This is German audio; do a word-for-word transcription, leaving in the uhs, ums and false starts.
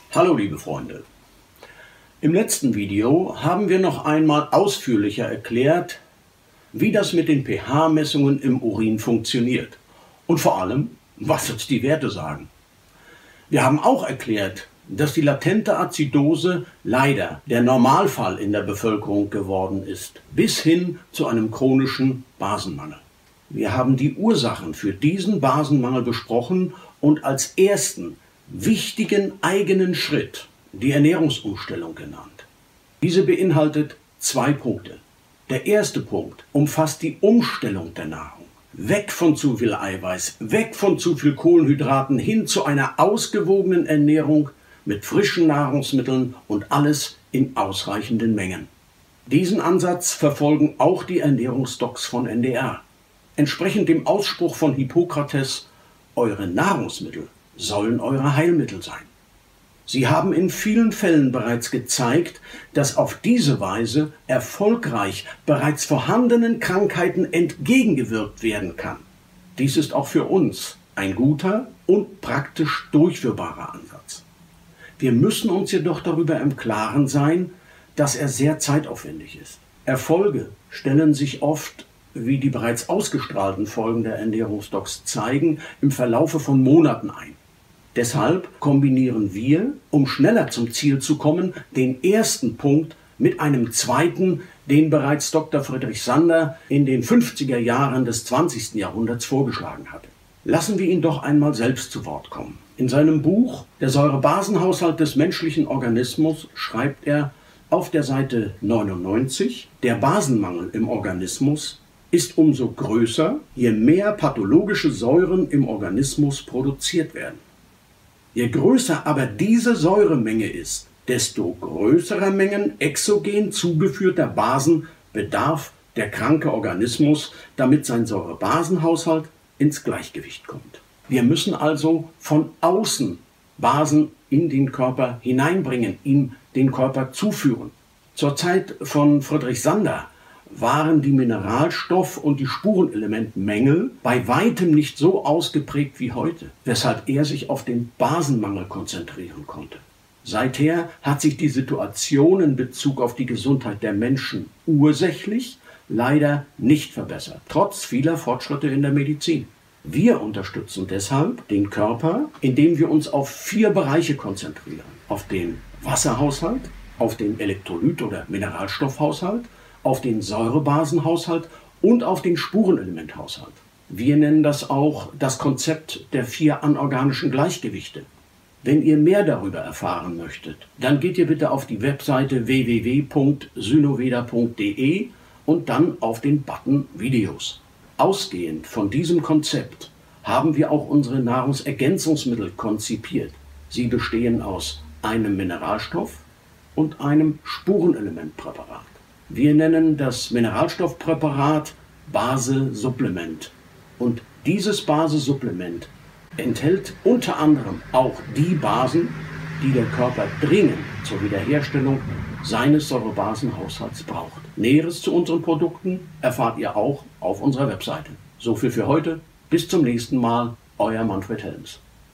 Hallo liebe Freunde, im letzten Video haben wir noch einmal ausführlicher erklärt, wie das mit den pH-Messungen im Urin funktioniert und vor allem, was uns die Werte sagen. Wir haben auch erklärt, dass die latente Azidose leider der Normalfall in der Bevölkerung geworden ist, bis hin zu einem chronischen Basenmangel. Wir haben die Ursachen für diesen Basenmangel besprochen und als ersten wichtigen eigenen Schritt die Ernährungsumstellung genannt. Diese beinhaltet zwei Punkte. Der erste Punkt umfasst die Umstellung der Nahrung. Weg von zu viel Eiweiß, weg von zu viel Kohlenhydraten hin zu einer ausgewogenen Ernährung mit frischen Nahrungsmitteln und alles in ausreichenden Mengen. Diesen Ansatz verfolgen auch die Ernährungsdocs von N D R. Entsprechend dem Ausspruch von Hippokrates, eure Nahrungsmittel sollen eure Heilmittel sein. Sie haben in vielen Fällen bereits gezeigt, dass auf diese Weise erfolgreich bereits vorhandenen Krankheiten entgegengewirkt werden kann. Dies ist auch für uns ein guter und praktisch durchführbarer Ansatz. Wir müssen uns jedoch darüber im Klaren sein, dass er sehr zeitaufwendig ist. Erfolge stellen sich oft, wie die bereits ausgestrahlten Folgen der Ernährungsdocs zeigen, im Verlaufe von Monaten ein. Deshalb kombinieren wir, um schneller zum Ziel zu kommen, den ersten Punkt mit einem zweiten, den bereits Doktor Friedrich Sander in den fünfziger Jahren des zwanzigsten Jahrhunderts vorgeschlagen hatte. Lassen wir ihn doch einmal selbst zu Wort kommen. In seinem Buch Der Säurebasenhaushalt des menschlichen Organismus schreibt er auf der Seite neunundneunzig, der Basenmangel im Organismus ist umso größer, je mehr pathologische Säuren im Organismus produziert werden. Je größer aber diese Säuremenge ist, desto größerer Mengen exogen zugeführter Basen bedarf der kranke Organismus, damit sein Säurebasenhaushalt ins Gleichgewicht kommt. Wir müssen also von außen Basen in den Körper hineinbringen, ihm den Körper zuführen. Zur Zeit von Friedrich Sander waren die Mineralstoff- und die Spurenelementmängel bei weitem nicht so ausgeprägt wie heute, weshalb er sich auf den Basenmangel konzentrieren konnte. Seither hat sich die Situation in Bezug auf die Gesundheit der Menschen ursächlich leider nicht verbessert, trotz vieler Fortschritte in der Medizin. Wir unterstützen deshalb den Körper, indem wir uns auf vier Bereiche konzentrieren: auf den Wasserhaushalt, auf den Elektrolyt- oder Mineralstoffhaushalt, auf den Säurebasenhaushalt und auf den Spurenelementhaushalt. Wir nennen das auch das Konzept der vier anorganischen Gleichgewichte. Wenn ihr mehr darüber erfahren möchtet, dann geht ihr bitte auf die Webseite w w w punkt synoveda punkt d e und dann auf den Button Videos. Ausgehend von diesem Konzept haben wir auch unsere Nahrungsergänzungsmittel konzipiert. Sie bestehen aus einem Mineralstoff und einem Spurenelementpräparat. Wir nennen das Mineralstoffpräparat Base-Supplement. Und dieses Base-Supplement enthält unter anderem auch die Basen, die der Körper dringend zur Wiederherstellung seines Säurebasenhaushalts braucht. Näheres zu unseren Produkten erfahrt ihr auch auf unserer Webseite. So viel für heute. Bis zum nächsten Mal. Euer Manfred Helms.